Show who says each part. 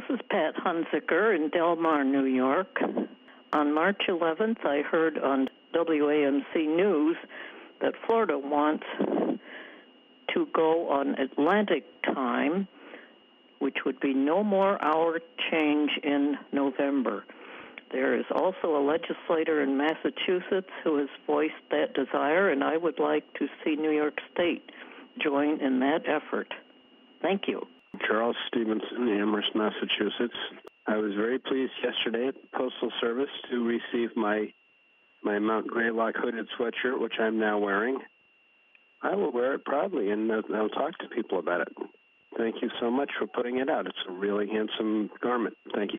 Speaker 1: is Pat Hunziker in Del Mar, New York. On March 11th, I heard on WAMC News that Florida wants to go on Atlantic time, which would be no more hour change in November. There is also a legislator in Massachusetts who has voiced that desire, and I would like to see New York State join in that effort. Thank you.
Speaker 2: Charles Stevenson, Amherst, Massachusetts. I was very pleased yesterday at the Postal Service to receive my Mount Greylock hooded sweatshirt, which I'm now wearing. I will wear it proudly, and I'll talk to people about it. Thank you so much for putting it out. It's a really handsome garment. Thank you.